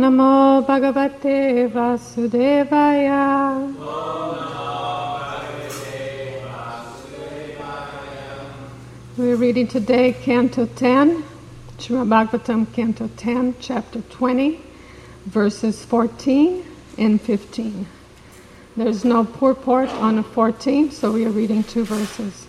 Namo Bhagavate Vasudevaya. We're reading today Canto 10, Srimad Bhagavatam Canto 10, Chapter 20, verses 14 and 15. There's no purport on the 14, so we are reading two verses.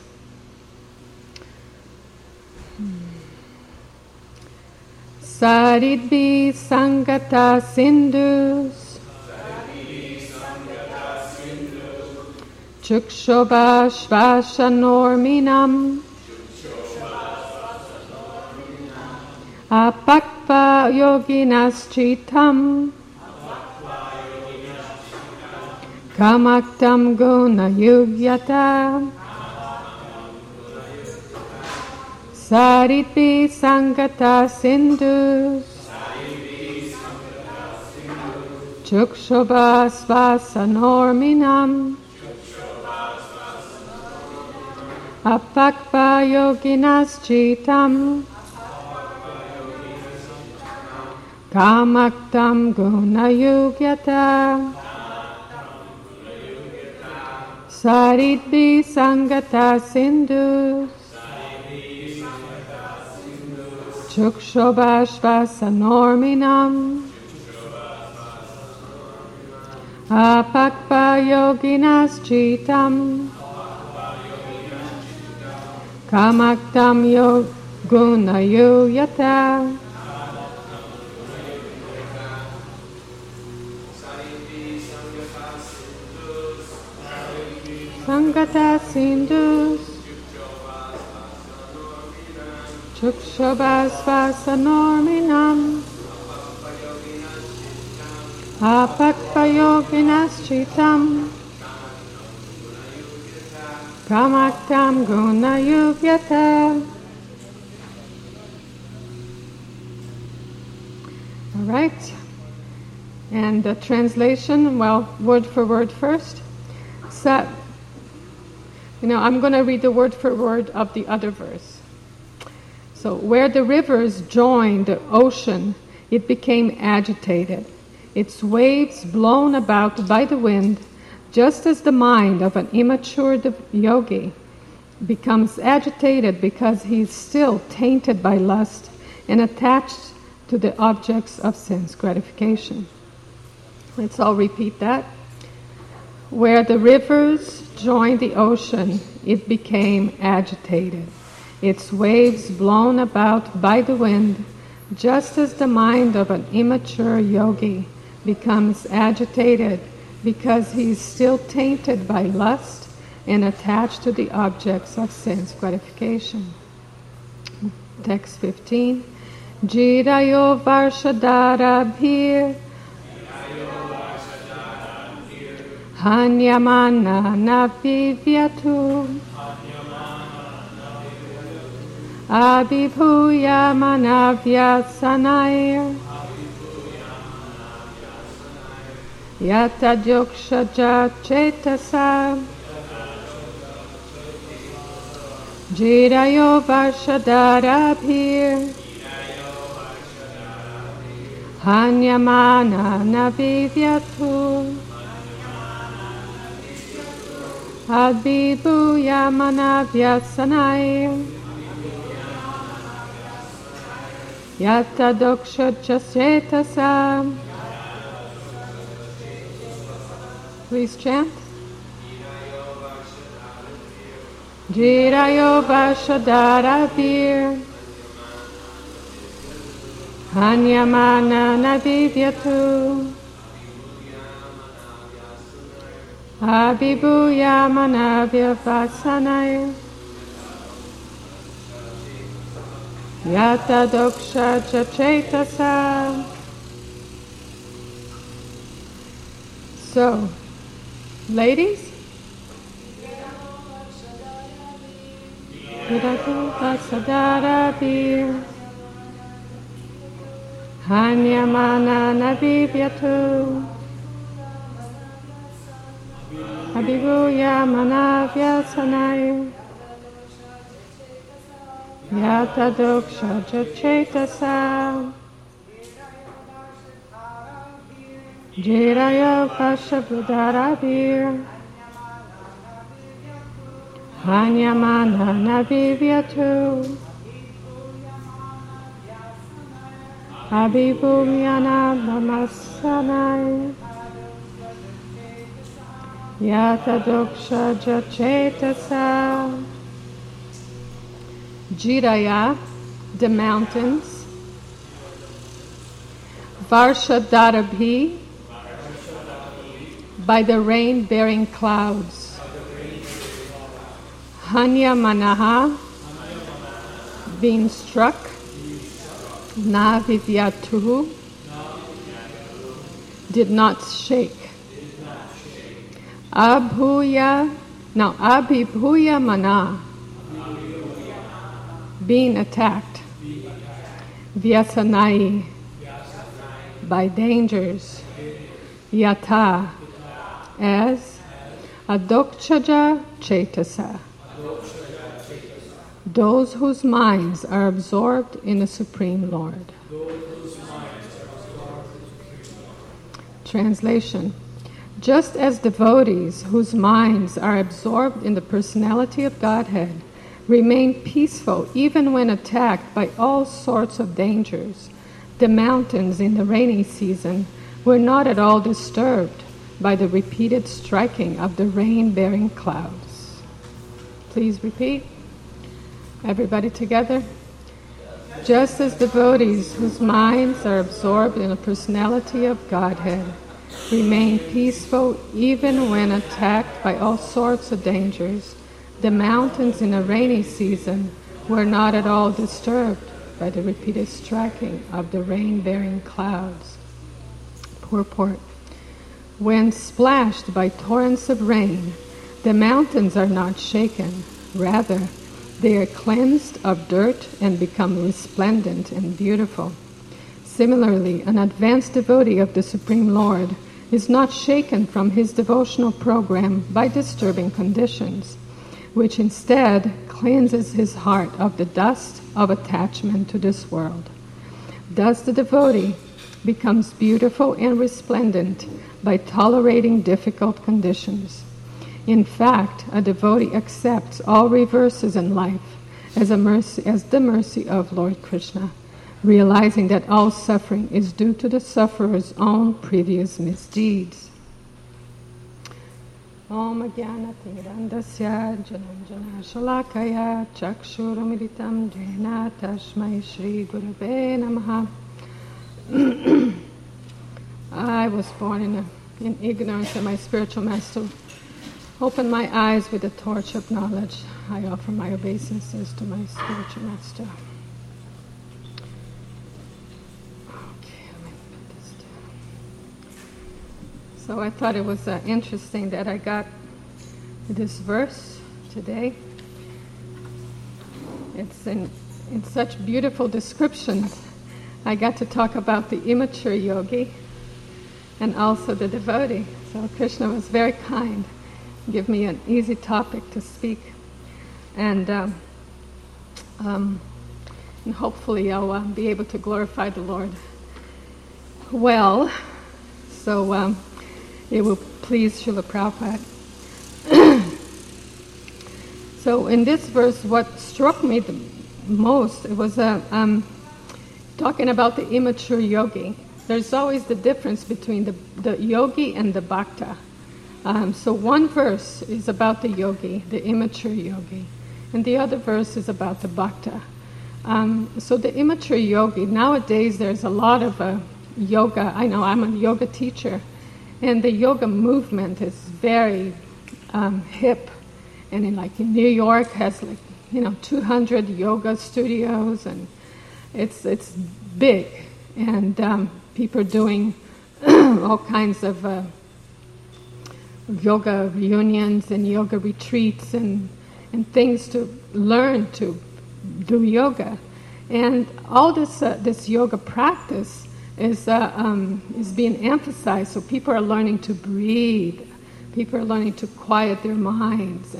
Saridbi Sangata Sindhus Chukshobha Shvashanorminam Apakva Yoginas Chitam Kamaktam Guna Yugyata Saridbi Sangata Sindhus Chukshobha Svasanorminam Apakva Yoginas Chitam Kamaktam Guna Yugyata Saridbi Sangata Sindhus Chukshobha Shvasanorminam Apakva Yoginas Chitam Kamaktam Guna Yuyata Sangata Sindhus Chukshobha Svasanorminam Apakva Yoginas Chitam Kamaktam Guna Yugyata. All right. And the translation, well, word for word first. I'm going to read the word for word of the other verse. So, where the rivers joined the ocean, it became agitated, its waves blown about by the wind, just as the mind of an immature yogi becomes agitated because he is still tainted by lust and attached to the objects of sense gratification. Let's all repeat that. Where the rivers joined the ocean, it became agitated, its waves blown about by the wind, just as the mind of an immature yogi becomes agitated because he is still tainted by lust and attached to the objects of sense gratification. Text 15. Jirayo Varshadara Bhir Hanyamana Navivyatu Abhibhuya Manavyasanaya Yata Jokshaja Chetasa Jirayo Varshadara Hanyamana Navivyatu Abhibhuya Manavyasanaya Yata Doksha Chetasa. Please chant. Jirayo Varshadara Vir Hanyamana Navivyatu Abhibhuya Manavyasanaya Yata Doksha Chetasa. So, ladies, Jirayo Varshadara Vir Hanyamana Navivyatu Abhibhuya Manavyasanaya Yata Doksha Chetasa. Jiraya Pashabhudarabhir Hanyamana Navivyatu Abhibhumyana Mamasanai Yatadoksha Jachetasa. Jiraya, the mountains. Varshadharabhi, by the rain-bearing clouds. Hanyamanaha, being struck. Navivyatuhu, did not shake. Abhuya, now Abhibhuya Mana, being attacked. Vyasanai, by dangers. Yata, as. Adokchaja Chetasa, those whose minds are absorbed in the Supreme Lord. Translation. Just as devotees whose minds are absorbed in the personality of Godhead remain peaceful even when attacked by all sorts of dangers, the mountains in the rainy season were not at all disturbed by the repeated striking of the rain-bearing clouds. Please repeat. Everybody together. Just as devotees whose minds are absorbed in the personality of Godhead remain peaceful even when attacked by all sorts of dangers, the mountains in a rainy season were not at all disturbed by the repeated striking of the rain-bearing clouds. Purport. When splashed by torrents of rain, the mountains are not shaken. Rather, they are cleansed of dirt and become resplendent and beautiful. Similarly, an advanced devotee of the Supreme Lord is not shaken from his devotional program by disturbing conditions, which instead cleanses his heart of the dust of attachment to this world. Thus the devotee becomes beautiful and resplendent by tolerating difficult conditions. In fact, a devotee accepts all reverses in life as the mercy of Lord Krishna, realizing that all suffering is due to the sufferer's own previous misdeeds. Om Jnana Tirandasya Jananjana Shalakaya Chakshurumilitam Jena Tashmai Shri Gurave Namaha. I was born in ignorance, and my spiritual master opened my eyes with the torch of knowledge. I offer my obeisances to my spiritual master. Okay, let me put this down. So I thought it was interesting that I got this verse today. It's in such beautiful descriptions. I got to talk about the immature yogi and also the devotee. So Krishna was very kind, give me an easy topic to speak, and hopefully I'll be able to glorify the Lord well. So it will please Srila Prabhupada. So in this verse, what struck me the most, it was talking about the immature yogi. There's always the difference between the yogi and the bhakta. So one verse is about the yogi, the immature yogi, and the other verse is about the bhakta. So the immature yogi, nowadays there's a lot of yoga. I know I'm a yoga teacher, and the yoga movement is very hip. And in New York has 200 yoga studios, and it's big, and people are doing all kinds of yoga reunions and yoga retreats and things to learn to do yoga. And all this yoga practice is being emphasized. So people are learning to breathe. People are learning to quiet their minds,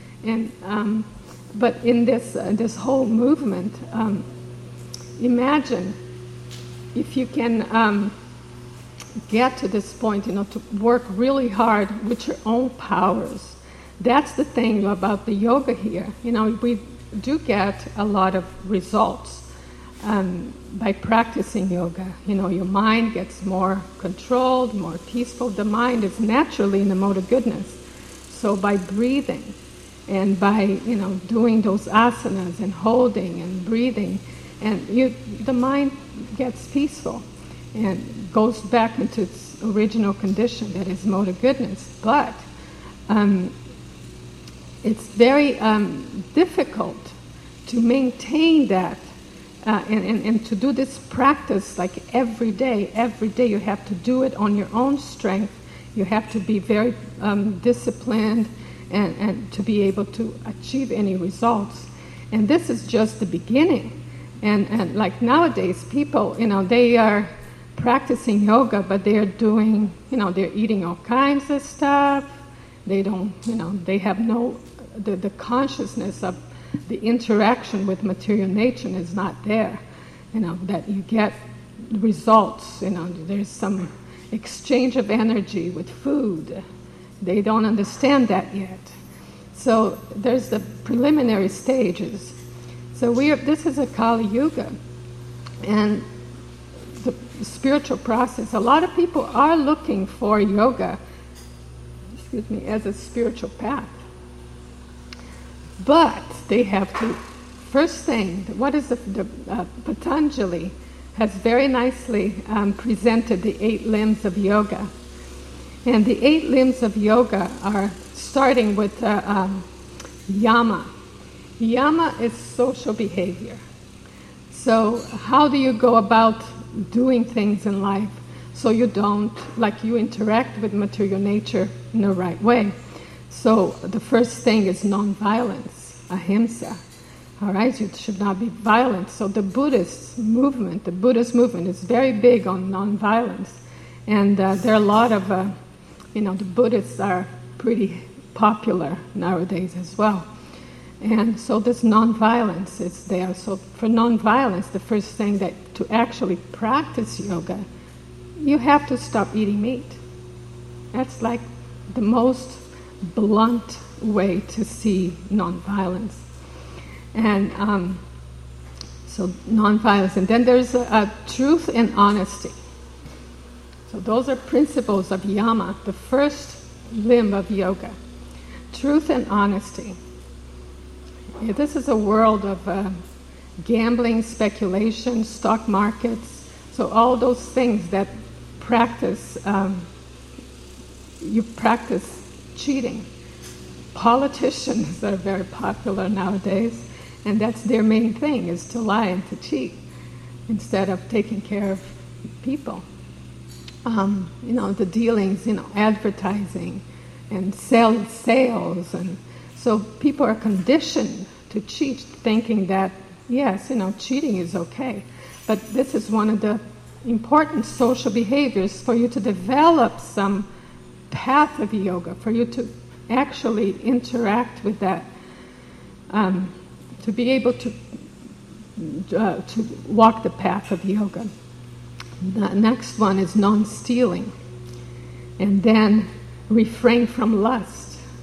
but in this whole movement, imagine if you can get to this point, to work really hard with your own powers. That's the thing about the yoga here. We do get a lot of results by practicing yoga. Your mind gets more controlled, more peaceful. The mind is naturally in the mode of goodness. So by breathing and by, doing those asanas and holding and breathing, and the mind gets peaceful and goes back into its original condition, that is mode of goodness. But it's very difficult to maintain that and to do this practice like every day. Every day you have to do it on your own strength. You have to be very disciplined and to be able to achieve any results. And this is just the beginning. And like nowadays, people, they are practicing yoga, but they're doing, they're eating all kinds of stuff. They don't, they have the consciousness of the interaction with material nature is not there. That you get results, there's some exchange of energy with food. They don't understand that yet. So there's the preliminary stages. So this is a Kali Yuga, and the spiritual process. A lot of people are looking for yoga, as a spiritual path. But they have to, first thing, what is the Patanjali has very nicely presented the 8 limbs of yoga. And the 8 limbs of yoga are starting with yama. Yama is social behavior. So how do you go about doing things in life so you don't, you interact with material nature in the right way? So the first thing is non-violence, ahimsa. All right, you should not be violent. So the Buddhist movement is very big on non-violence. And there are a lot of, the Buddhists are pretty popular nowadays as well. And so this non-violence is there. So for non-violence, the first thing that to actually practice yoga, you have to stop eating meat. That's like the most blunt way to see non-violence. And so non-violence. And then there's truth and honesty. So those are principles of yama, the first limb of yoga. Truth and honesty. Yeah, this is a world of gambling, speculation, stock markets. So all those things that you practice cheating. Politicians are very popular nowadays, and that's their main thing, is to lie and to cheat instead of taking care of people. The dealings, advertising and sales, and so people are conditioned to cheat, thinking that, yes, cheating is okay. But this is one of the important social behaviors for you to develop some path of yoga, for you to actually interact with that, to be able to walk the path of yoga. The next one is non-stealing, and then refrain from lust.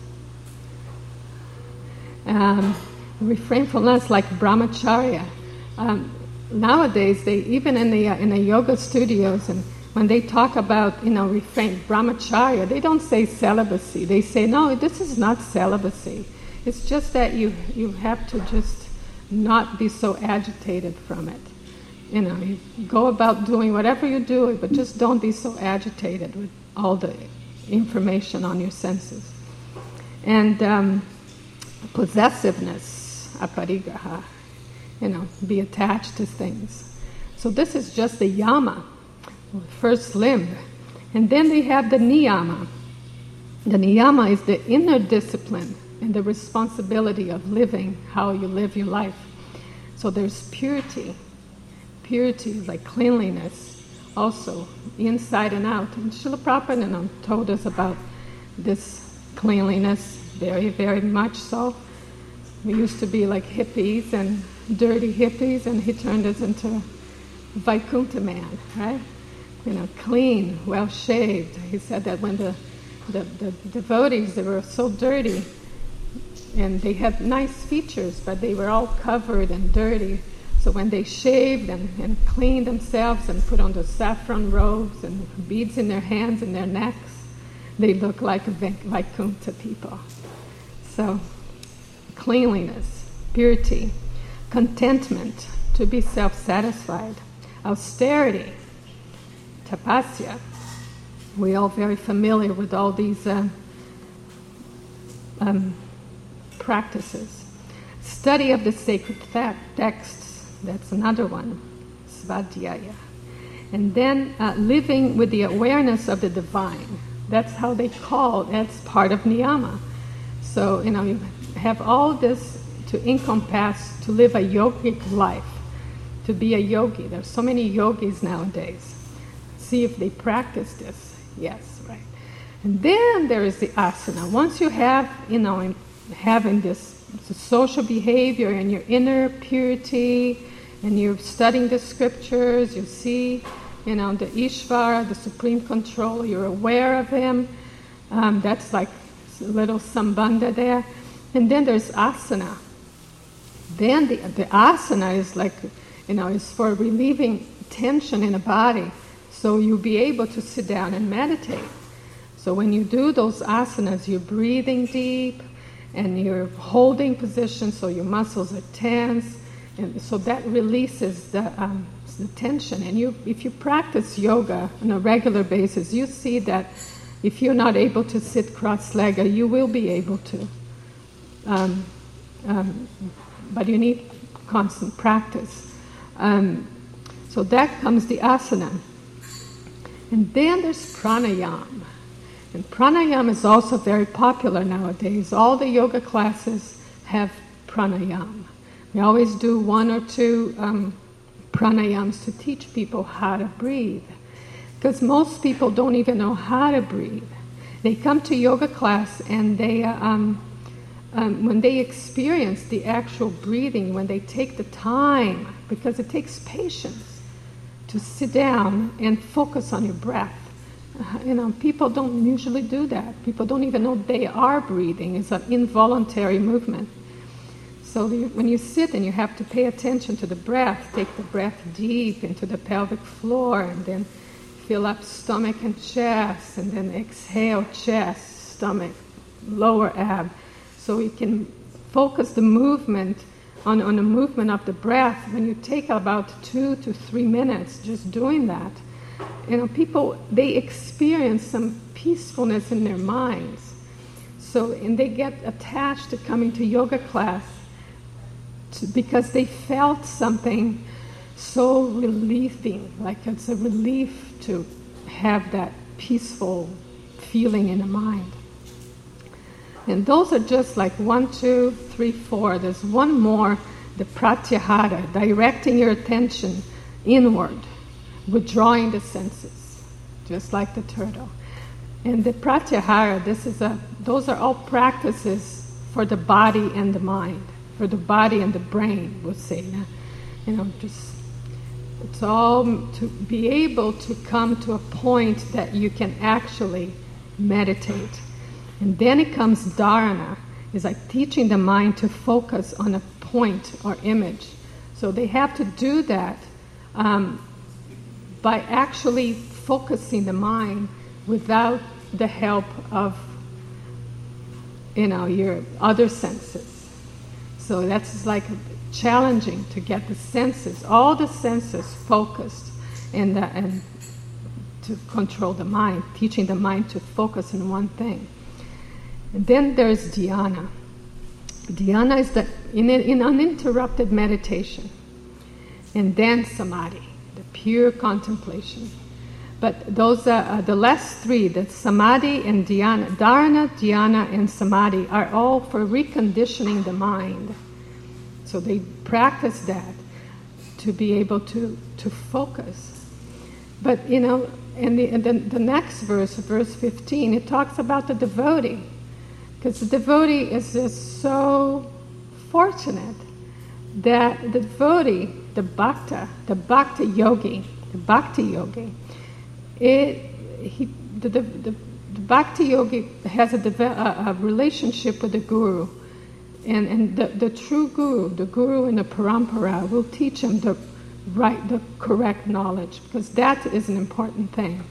Refrain from lust, like brahmacharya. Nowadays, they even in the yoga studios, and when they talk about refrain brahmacharya, they don't say celibacy. They say, no, this is not celibacy. It's just that you have to just not be so agitated from it. You go about doing whatever you do, but just don't be so agitated with all the information on your senses. And possessiveness, aparigraha, be attached to things. So this is just the yama, first limb. And then they have the niyama. The niyama is the inner discipline and the responsibility of living how you live your life. So there's purity. Purity is like cleanliness, also inside and out. And Srila Prabhupada told us about this cleanliness, very, very much so. We used to be like hippies and dirty hippies, and he turned us into Vaikuntha man, right? clean, well shaved. He said that when the devotees, they were so dirty, and they had nice features, but they were all covered and dirty. So when they shaved and cleaned themselves and put on the saffron robes and beads in their hands and their necks, they looked like Vaikuntha people. So cleanliness, purity, contentment, to be self-satisfied, austerity, tapasya. We're all very familiar with all these practices. Study of the sacred texts, that's another one, svadhyaya. And then living with the awareness of the divine. That's how they call it. That's part of niyama. So, you have all this to encompass, to live a yogic life, to be a yogi. There's so many yogis nowadays. See if they practice this. Yes, right. And then there is the asana. Once you have, having this social behavior and your inner purity, and you're studying the scriptures, you see, the Ishvara, the Supreme Controller, you're aware of him. That's like a little sambandha there. And then there's asana. Then the asana is like, is for relieving tension in the body. So you'll be able to sit down and meditate. So when you do those asanas, you're breathing deep and you're holding position, so your muscles are tense, and so that releases the tension. And if you practice yoga on a regular basis, you see that if you're not able to sit cross-legged, you will be able to. But you need constant practice. So that comes the asana. And then there's pranayama. And pranayama is also very popular nowadays. All the yoga classes have pranayama. We always do 1 or 2 pranayams to teach people how to breathe. Because most people don't even know how to breathe. They come to yoga class and they, when they experience the actual breathing, when they take the time, because it takes patience to sit down and focus on your breath. People don't usually do that. People don't even know they are breathing. It's an involuntary movement. So when you sit and you have to pay attention to the breath, take the breath deep into the pelvic floor and then fill up stomach and chest, and then exhale chest, stomach, lower ab. So you can focus the movement on the movement of the breath. When you take about 2 to 3 minutes just doing that, people, they experience some peacefulness in their minds. So, and they get attached to coming to yoga class because they felt something so relieving, like it's a relief to have that peaceful feeling in the mind. And those are just like 1, 2, 3, 4. There's one more, the pratyahara, directing your attention inward, withdrawing the senses, just like the turtle. And the pratyahara, those are all practices for the body and the mind, for the body and the brain, we'll say. It's all to be able to come to a point that you can actually meditate. And then it comes dharana, is like teaching the mind to focus on a point or image. So they have to do that by actually focusing the mind without the help of, your other senses. So that's like challenging to get the senses, all the senses focused and to control the mind, teaching the mind to focus on one thing. And then there's dhyana. Dhyana is in uninterrupted meditation. And then samadhi, the pure contemplation. But those are the last 3, the samadhi and dhyana, dharana, dhyana, and samadhi, are all for reconditioning the mind. So they practice that to be able to focus. But, and the next verse, verse 15, it talks about the devotee. Because the devotee is just so fortunate that the devotee, the bhakta yogi, the Bhakti yogi has a relationship with the guru, and the true guru, the guru in the parampara, will teach him the correct knowledge, because that is an important thing.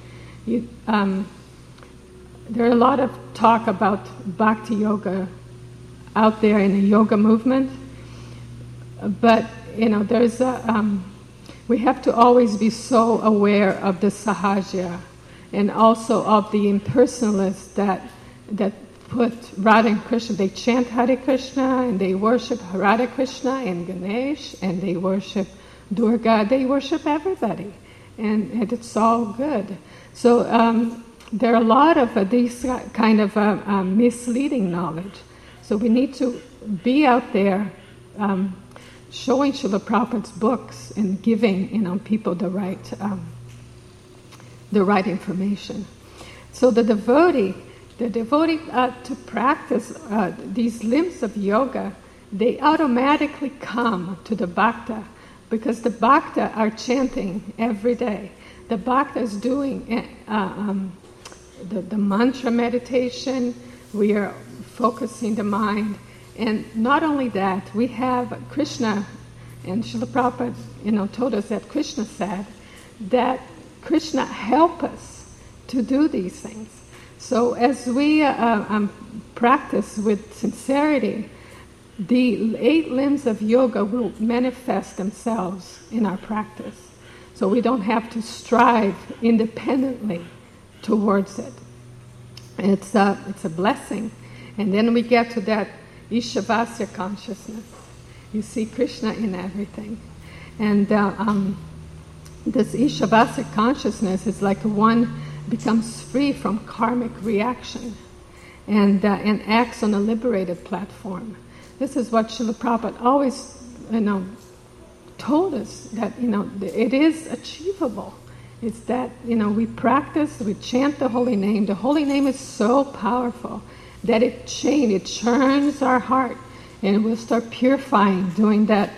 There are a lot of talk about Bhakti yoga out there in the yoga movement, but there's we have to always be so aware of the sahaja, and also of the impersonalists that put Radha and Krishna. They chant Hare Krishna, and they worship Radha Krishna and Ganesh, and they worship Durga. They worship everybody, and it's all good. So there are a lot of these kind of misleading knowledge. So we need to be out there showing Srila Prabhupada's books and giving people the right information. So the devotee to practice these limbs of yoga, they automatically come to the bhakta, because the bhakta are chanting every day. The bhakta is doing the mantra meditation. We are focusing the mind. And not only that, we have Krishna, and Srila Prabhupada told us that Krishna said that Krishna help us to do these things. So as we practice with sincerity, the 8 limbs of yoga will manifest themselves in our practice. So we don't have to strive independently towards it. It's a blessing. And then we get to that Ishavasya consciousness. You see Krishna in everything. And this Ishavasya consciousness is like one becomes free from karmic reaction and acts on a liberated platform. This is what Srila Prabhupada always told us, that it is achievable. It's that we practice, we chant the holy name. The holy name is so powerful that it churns our heart, and we'll start purifying, doing that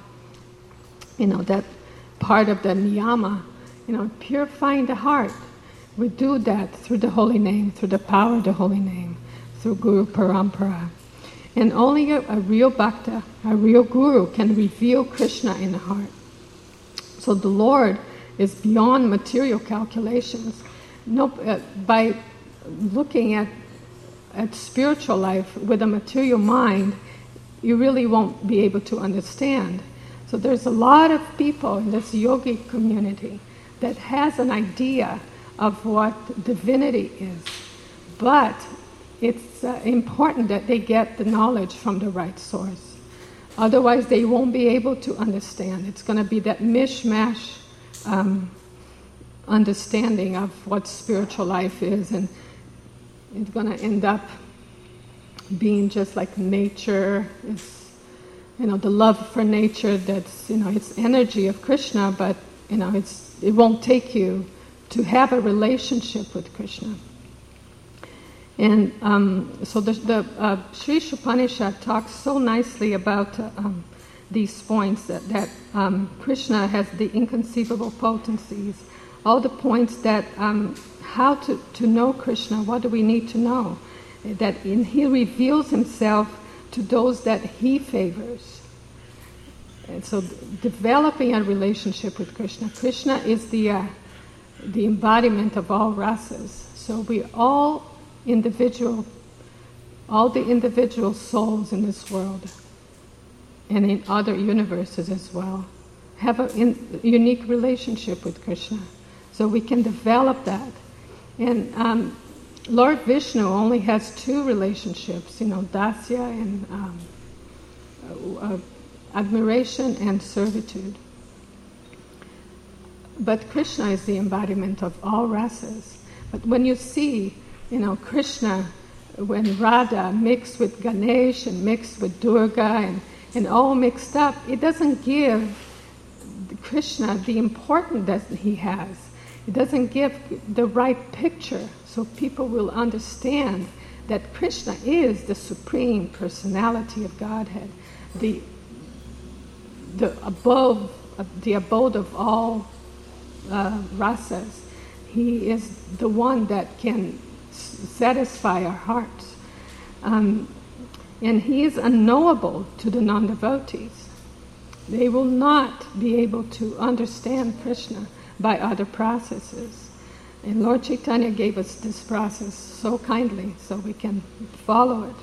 that part of the niyama, purifying the heart. We do that through the holy name, through the power of the holy name, through Guru Parampara. And only a real bhakta, a real guru, can reveal Krishna in the heart. So the Lord is beyond material calculations. By looking at spiritual life with a material mind, you really won't be able to understand. So there's a lot of people in this yogi community that has an idea of what divinity is, but it's important that they get the knowledge from the right source. Otherwise, they won't be able to understand. It's going to be that mishmash understanding of what spiritual life is, and it's going to end up being just like nature. It's, the love for nature. That's it's energy of Krishna, but it won't take you to have a relationship with Krishna. And so the Sri Upanishad talks so nicely about these points that Krishna has the inconceivable potencies, all the points that how to know Krishna, what do we need to know? That he reveals himself to those that he favors. And so developing a relationship with Krishna. Krishna is the embodiment of all rasas. So we all the individual souls in this world and in other universes as well have a unique relationship with Krishna. So we can develop that. And Lord Vishnu only has 2 relationships, dasya and admiration and servitude. But Krishna is the embodiment of all rasas. But when you see, Krishna, when Radha mixed with Ganesh and mixed with Durga and all mixed up, it doesn't give Krishna the importance that he has. It doesn't give the right picture, so people will understand that Krishna is the supreme personality of Godhead, the abode of all rasas. He is the one that can satisfy our hearts. And he is unknowable to the non-devotees. They will not be able to understand Krishna by other processes. And Lord Chaitanya gave us this process so kindly so we can follow it.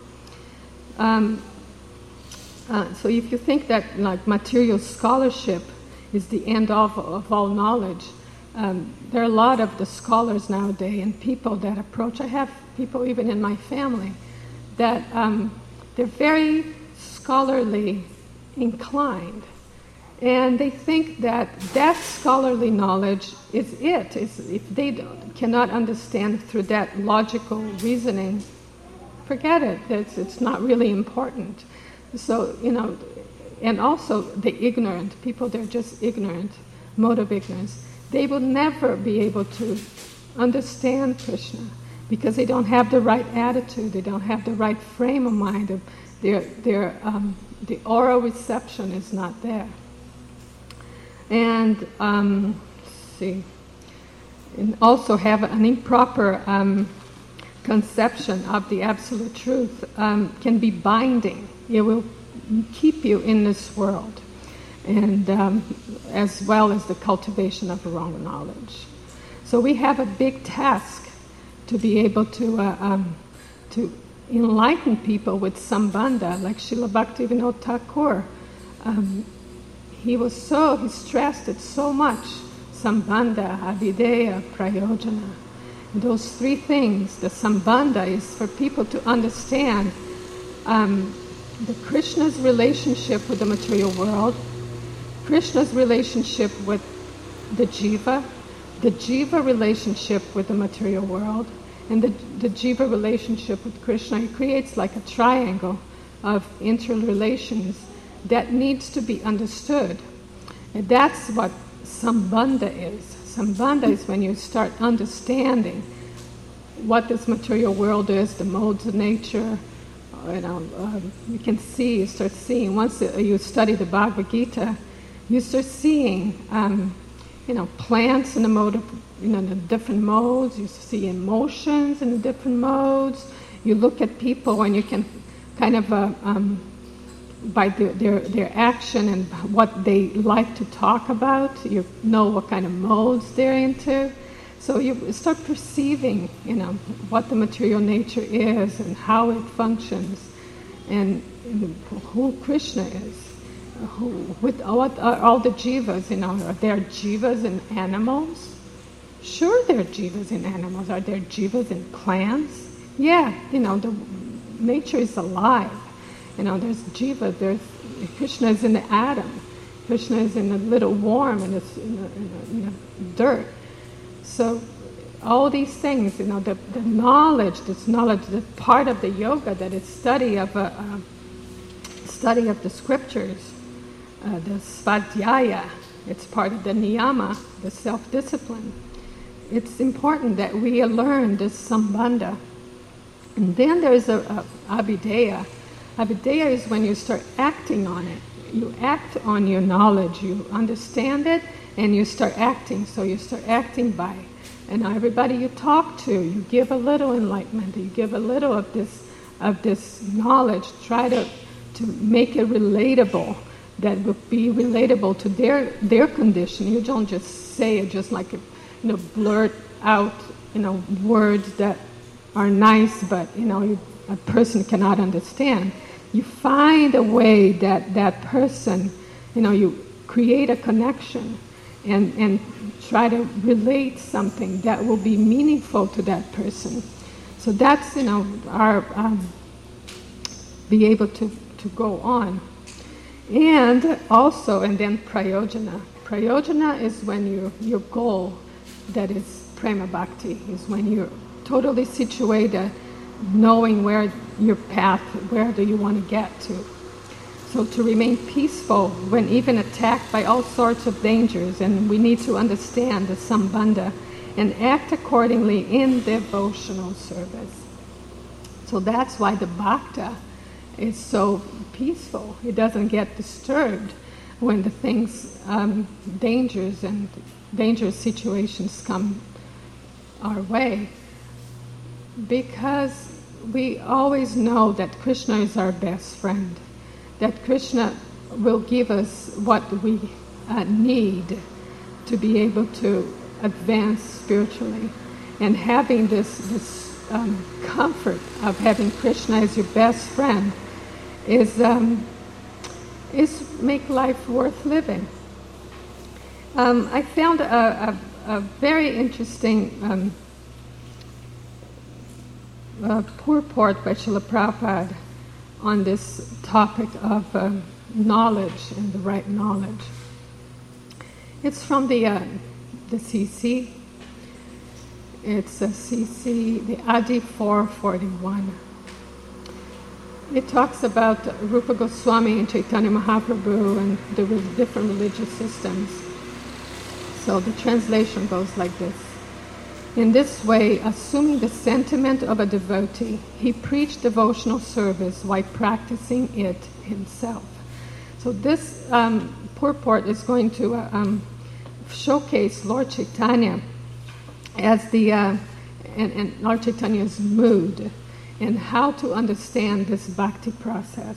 So if you think that like material scholarship is the end of all knowledge, there are a lot of the scholars nowadays and people that approach. I have people even in my family that they're very scholarly inclined, and they think that scholarly knowledge is it. If they cannot understand through that logical reasoning, forget it. It's not really important. So, and also the ignorant people, they're just ignorant, mode of ignorance. They will never be able to understand Krishna because they don't have the right attitude, they don't have the right frame of mind. The oral reception is not there. And and also have an improper conception of the absolute truth can be binding. It will keep you in this world, and as well as the cultivation of wrong knowledge. So we have a big task to be able to enlighten people with Sambandha, like Srila Bhaktivinoda Thakur. He stressed it so much: Sambandha, Abhideya, Prayojana. Those three things. The Sambandha is for people to understand the Krishna's relationship with the material world, Krishna's relationship with the jiva relationship with the material world, and the jiva relationship with Krishna. It creates like a triangle of interrelations that needs to be understood. And that's what Sambandha is. Sambandha is when you start understanding what this material world is, the modes of nature. You can see, you start seeing, once you study the Bhagavad Gita, you start seeing, plants in the mode of, the different modes. You see emotions in the different modes. You look at people and you can kind of, by their action and what they like to talk about, you know what kind of modes they're into. So you start perceiving, what the material nature is and how it functions, and who Krishna is. With what are all the jivas, are there jivas in animals? Sure, there are jivas in animals. Are there jivas in plants? Yeah, the nature is alive. There's jiva. Krishna is in the atom. Krishna is in a little worm and it's in the dirt. So all these things, the knowledge, the part of the yoga that is study of the scriptures, the svadhyaya, it's part of the niyama, the self-discipline. It's important that we learn this sambandha. And then there's a abhideya. Abhideya is when you start acting on it. You act on your knowledge, you understand it, and you start acting. So you start acting by, everybody you talk to, you give a little enlightenment, you give a little of this knowledge. Try to make it relatable, that will be relatable to their condition. You don't just say it, just like blurt out words that are nice, but a person cannot understand. You find a way that person, you create a connection and try to relate something that will be meaningful to that person. So that's, our be able to go on. And then prayojana. Prayojana is when your goal, that is prema bhakti, is when you're totally situated, knowing where your path, where do you want to get to. So to remain peaceful when even attacked by all sorts of dangers, and we need to understand the sambandha and act accordingly in devotional service. So that's why the bhakta is so peaceful. It doesn't get disturbed when the things, dangers and dangerous situations come our way, because we always know that Krishna is our best friend, that Krishna will give us what we need to be able to advance spiritually. And having this comfort of having Krishna as your best friend is make life worth living. I found a very interesting purport by Srila Prabhupada on this topic of knowledge and the right knowledge. It's from the CC. It's a CC, the Adi 441. It talks about Rupa Goswami and Chaitanya Mahaprabhu and the different religious systems. So the translation goes like this. In this way, assuming the sentiment of a devotee, he preached devotional service while practicing it himself. So this purport is going to showcase Lord Chaitanya as the and Lord Chaitanya's mood and how to understand this bhakti process.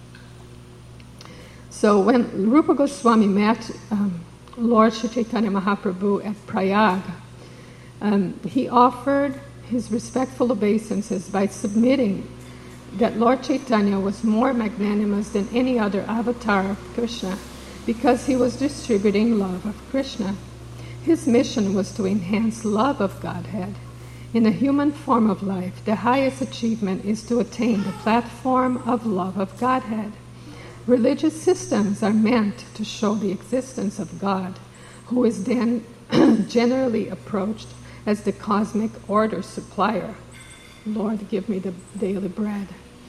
So when Rupa Goswami met Lord Sri Chaitanya Mahaprabhu at Prayag, he offered his respectful obeisances by submitting that Lord Chaitanya was more magnanimous than any other avatar of Krishna because he was distributing love of Krishna. His mission was to enhance love of Godhead. In a human form of life, the highest achievement is to attain the platform of love of Godhead. Religious systems are meant to show the existence of God, who is then generally approached as the cosmic order supplier. Lord, give me the daily bread.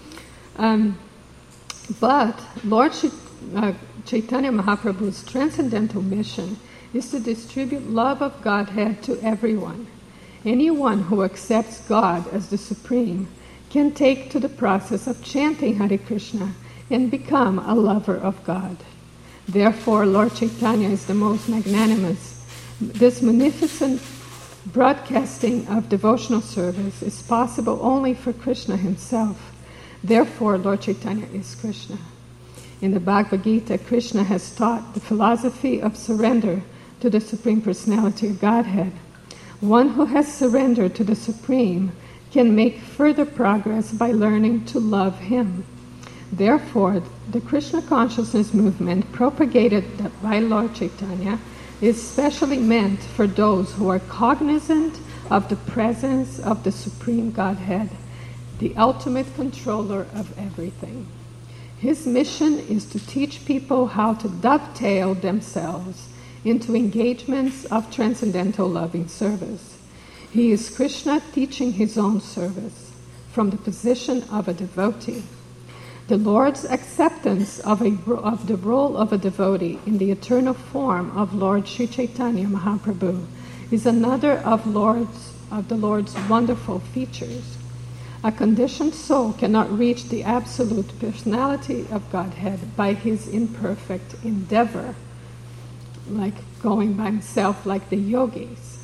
But Lord Chaitanya Mahaprabhu's transcendental mission is to distribute love of Godhead to everyone. Anyone who accepts God as the Supreme can take to the process of chanting Hare Krishna and become a lover of God. Therefore, Lord Chaitanya is the most magnanimous. This munificent broadcasting of devotional service is possible only for Krishna himself. Therefore, Lord Chaitanya is Krishna. In the Bhagavad Gita, Krishna has taught the philosophy of surrender to the Supreme Personality of Godhead. One who has surrendered to the Supreme can make further progress by learning to love Him. Therefore, the Krishna consciousness movement propagated by Lord Chaitanya is specially meant for those who are cognizant of the presence of the Supreme Godhead, the ultimate controller of everything. His mission is to teach people how to dovetail themselves into engagements of transcendental loving service. He is Krishna teaching his own service from the position of a devotee. The Lord's acceptance of the role of a devotee in the eternal form of Lord Sri Chaitanya Mahaprabhu is another of the Lord's wonderful features. A conditioned soul cannot reach the absolute personality of Godhead by his imperfect endeavor, like going by himself like the yogis.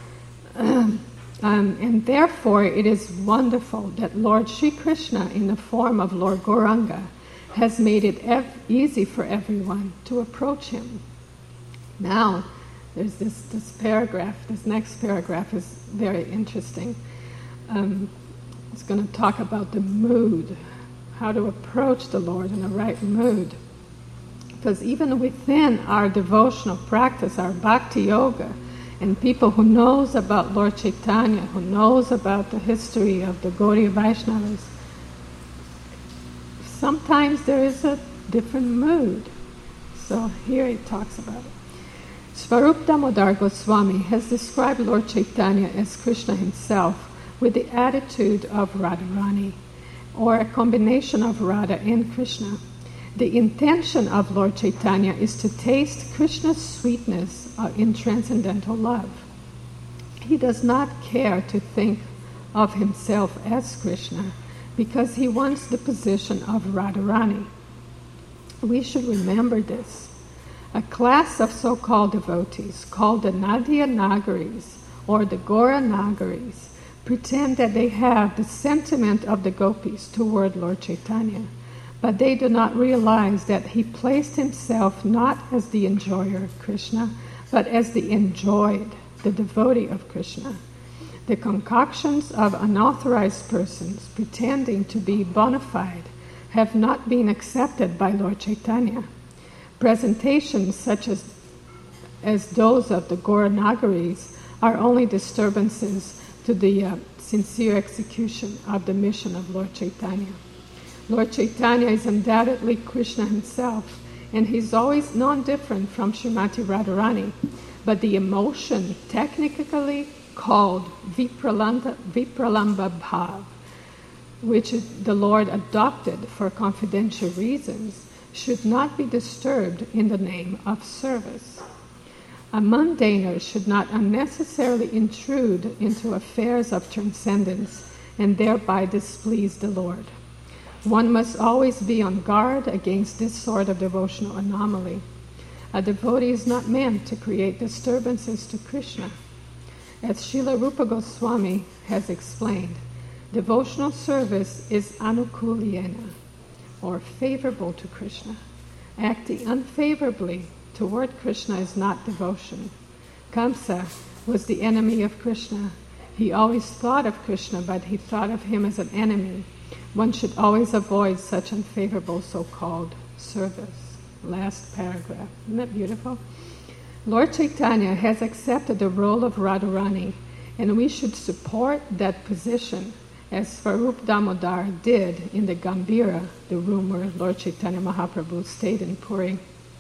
And therefore it is wonderful that Lord Sri Krishna in the form of Lord Gauranga has made it easy for everyone to approach him. Now, there's this paragraph, this next paragraph is very interesting. It's going to talk about the mood, how to approach the Lord in the right mood. Because even within our devotional practice, our bhakti yoga, and people who knows about Lord Chaitanya, who knows about the history of the Gaudiya Vaishnavas, sometimes there is a different mood. So here he talks about it. Svarup Damodar Goswami has described Lord Chaitanya as Krishna himself with the attitude of Radharani, or a combination of Radha and Krishna. The intention of Lord Chaitanya is to taste Krishna's sweetness in transcendental love. He does not care to think of himself as Krishna because he wants the position of Radharani. We should remember this. A class of so-called devotees, called the Nadia Nagaris, or the Gora Nagaris, pretend that they have the sentiment of the gopis toward Lord Chaitanya, but they do not realize that he placed himself not as the enjoyer of Krishna, but as the enjoyed, the devotee of Krishna. The concoctions of unauthorized persons pretending to be bona fide have not been accepted by Lord Chaitanya. Presentations such as those of the Gora Nagaris are only disturbances to the sincere execution of the mission of Lord Chaitanya. Lord Chaitanya is undoubtedly Krishna himself, and he's always non-different from Srimati Radharani, but the emotion technically called Vipralamba Bhav, which the Lord adopted for confidential reasons, should not be disturbed in the name of service. A mundaner should not unnecessarily intrude into affairs of transcendence and thereby displease the Lord. One must always be on guard against this sort of devotional anomaly. A devotee is not meant to create disturbances to Krishna. As Srila Rupa Goswami has explained, devotional service is anukulyena, or favorable to Krishna. Acting unfavorably toward Krishna is not devotion. Kamsa was the enemy of Krishna. He always thought of Krishna, but he thought of him as an enemy. One should always avoid such unfavorable so-called service. Last paragraph. Isn't that beautiful? Lord Chaitanya has accepted the role of Radharani, and we should support that position as Swarup Damodar did in the Gambhira, the room where Lord Chaitanya Mahaprabhu stayed in Puri.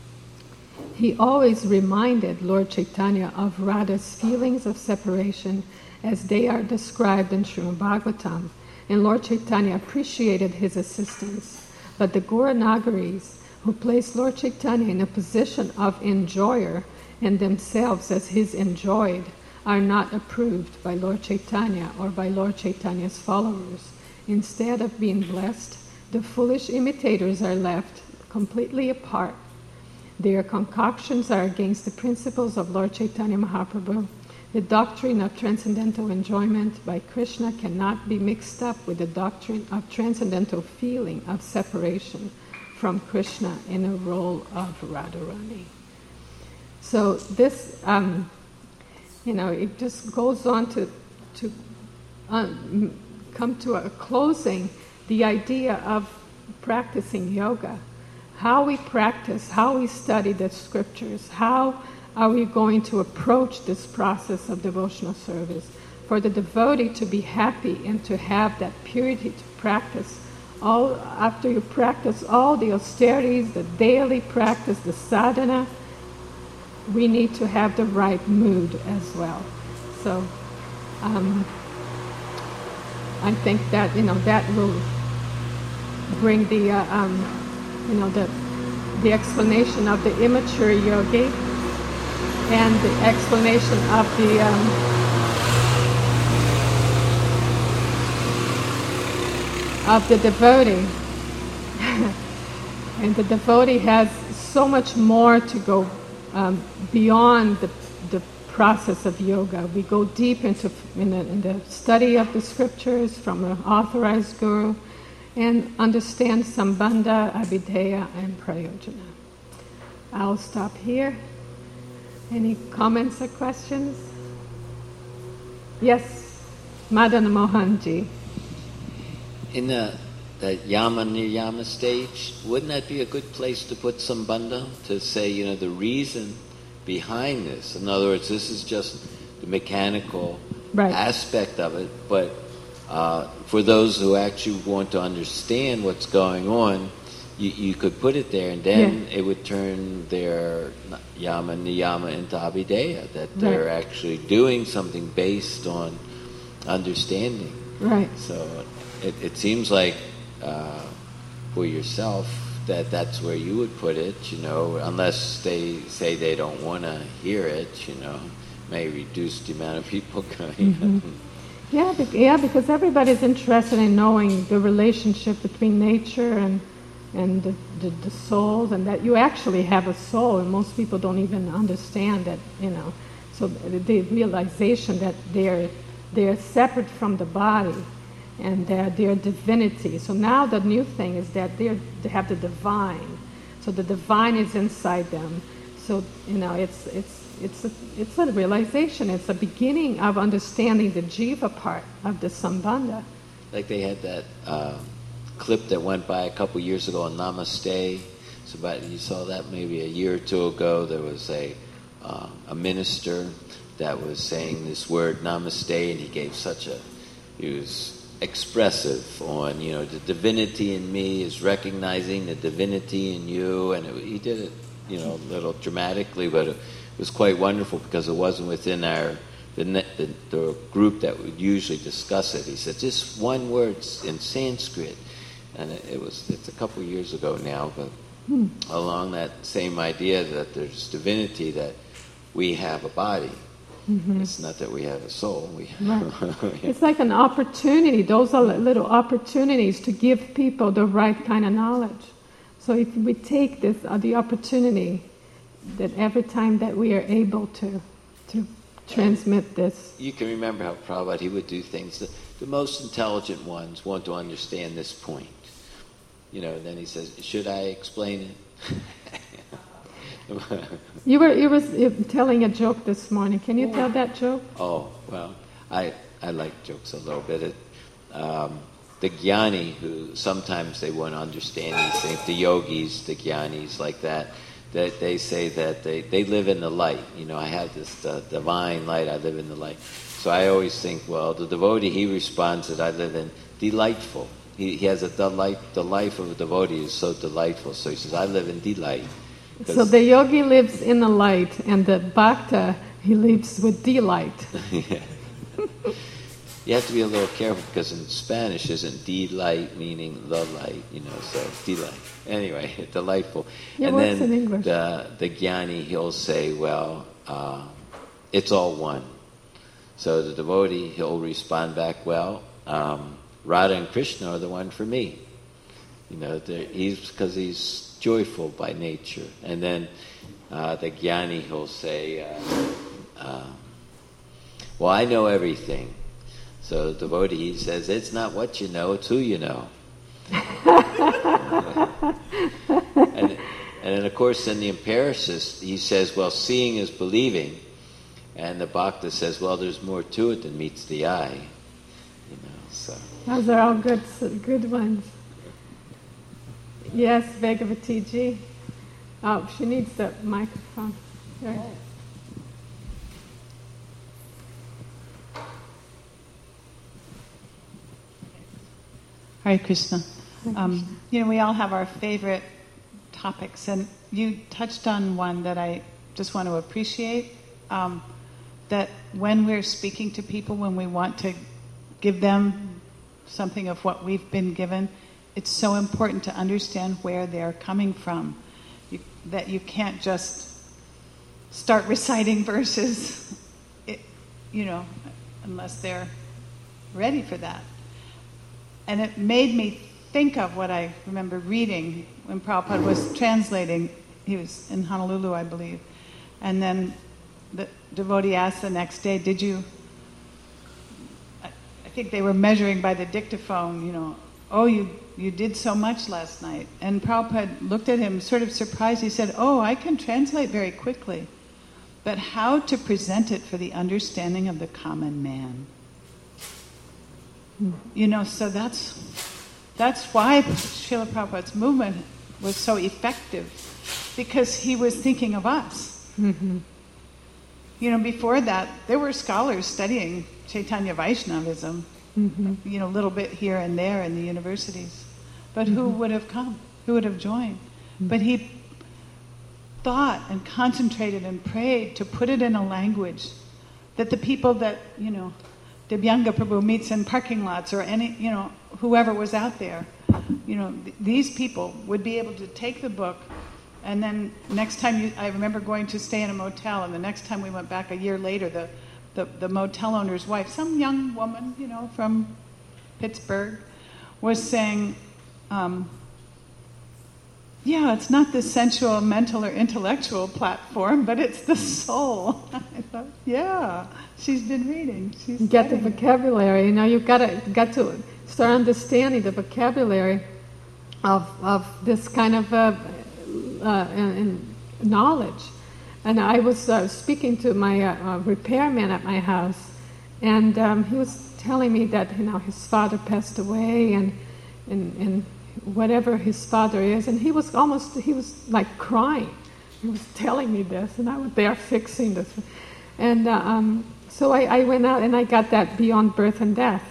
He always reminded Lord Chaitanya of Radha's feelings of separation as they are described in Srimad Bhagavatam, and Lord Chaitanya appreciated his assistance. But the Gora Nagaris, who placed Lord Chaitanya in a position of enjoyer and themselves as his enjoyed, are not approved by Lord Chaitanya or by Lord Chaitanya's followers. Instead of being blessed, the foolish imitators are left completely apart. Their concoctions are against the principles of Lord Chaitanya Mahaprabhu. The doctrine of transcendental enjoyment by Krishna cannot be mixed up with the doctrine of transcendental feeling of separation from Krishna in a role of Radharani. So this, it just goes on to come to a closing, the idea of practicing yoga. How we practice, how we study the scriptures, how are we going to approach this process of devotional service? For the devotee to be happy and to have that purity to practice, after you practice all the austerities, the daily practice, the sadhana, we need to have the right mood as well. So I think that that will bring the explanation of the immature yogi and the explanation of the devotee. And the devotee has so much more to go beyond the process of yoga. We go deep in the study of the scriptures from an authorized guru and understand Sambandha, Abhideya, and Prayojana. I'll stop here. Any comments or questions? Yes, Madan Mohanji. In the Yama Niyama stage, wouldn't that be a good place to put Sambandha, to say, the reason behind this? In other words, this is just the mechanical aspect of it, but for those who actually want to understand what's going on, you could put it there, and then it would turn their Yama Niyama into Abhideya, that they're actually doing something based on understanding. Right. So it seems like for yourself that's where you would put it, unless they say they don't want to hear it, may reduce the amount of people going. Yeah, because everybody's interested in knowing the relationship between nature and the souls, and that you actually have a soul, and most people don't even understand that, So the realization that they're separate from the body, and their divinity. So now the new thing is that they have the divine. So the divine is inside them. So it's a realization. It's a beginning of understanding the jiva part of the Sambandha. Like they had that clip that went by a couple years ago on Namaste. So you saw that maybe a year or two ago. There was a minister that was saying this word Namaste, and he was expressive on, the divinity in me is recognizing the divinity in you, and he did it, a little dramatically, but it was quite wonderful because it wasn't within the group that would usually discuss it. He said just one word in Sanskrit, and it's a couple of years ago now, but along that same idea that there's divinity, that we have a body. Mm-hmm. It's not that we have a soul. Right. It's like an opportunity. Those are little opportunities to give people the right kind of knowledge. So if we take the opportunity that every time that we are able to transmit this. You can remember how Prabhupada, he would do things that the most intelligent ones want to understand this point. And then he says, should I explain it? You were telling a joke this morning. Can you tell that joke? Oh, well, I like jokes a little bit. The jnani, who sometimes they want to understand these things, the yogis, the jnanis like that they say that they live in the light. I have this divine light, I live in the light. So I always think, well, the devotee, he responds that I live in delightful. He has the life of a devotee is so delightful. So he says, I live in delight. So the yogi lives in the light, and the bhakta, he lives with delight. Yeah. You have to be a little careful because in Spanish isn't delight meaning the light, so delight. Anyway, delightful. Yeah, and what's then in English? the jnani, he'll say, well, it's all one. So the devotee, he'll respond back, well, Radha and Krishna are the one for me. Because he's joyful by nature. And then the jnani, he'll say, well, I know everything. So the devotee, he says, it's not what you know, it's who you know. and then, of course, in the empiricist, he says, well, seeing is believing. And the bhakta says, well, there's more to it than meets the eye. So. Those are all good ones. Yes, Bhagavati ji. Oh, she needs the microphone. There. Hare Krishna. We all have our favorite topics, and you touched on one that I just want to appreciate, that when we're speaking to people, when we want to give them something of what we've been given, it's so important to understand where they're coming from. That you can't just start reciting verses, unless they're ready for that. And it made me think of what I remember reading when Prabhupada was translating. He was in Honolulu, I believe. And then the devotee asked the next day, did you... I think they were measuring by the dictaphone, oh, you did so much last night. And Prabhupada looked at him sort of surprised. He said, oh, I can translate very quickly. But how to present it for the understanding of the common man? So that's why Srila Prabhupada's movement was so effective, because he was thinking of us. Mm-hmm. Before that, there were scholars studying Chaitanya Vaishnavism, mm-hmm. A little bit here and there in the universities. But mm-hmm. who would have come? Who would have joined? Mm-hmm. But he thought and concentrated and prayed to put it in a language that the people that, Divyanga Prabhu meets in parking lots, or any, whoever was out there, these people would be able to take the book, and then next time I remember going to stay in a motel, and the next time we went back a year later, the motel owner's wife, some young woman, from Pittsburgh, was saying, yeah, it's not the sensual, mental, or intellectual platform, but it's the soul. I thought, yeah, she's been reading. She's Get the studying. vocabulary. You've got to start understanding the vocabulary of this kind of knowledge. And I was speaking to my repairman at my house, and he was telling me that his father passed away, and whatever his father is, and he was like crying. He was telling me this, and I was there fixing this, and so I went out and I got that Beyond Birth and Death.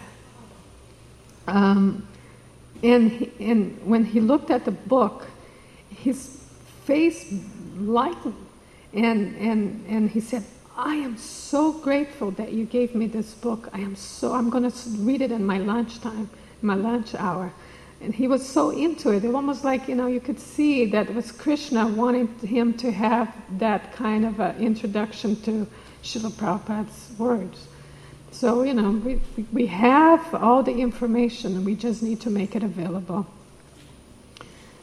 And when he looked at the book, his face lightened, and he said, "I am so grateful that you gave me this book. I'm going to read it in my lunchtime, my lunch hour." And he was so into it. It was almost like, you could see that it was Krishna wanting him to have that kind of introduction to Srila Prabhupada's words. So, we have all the information, we just need to make it available.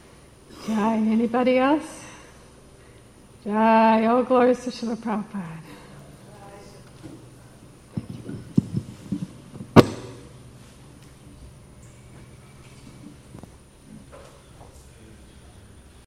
Jai, anybody else? Jai, all glories to Srila Prabhupada.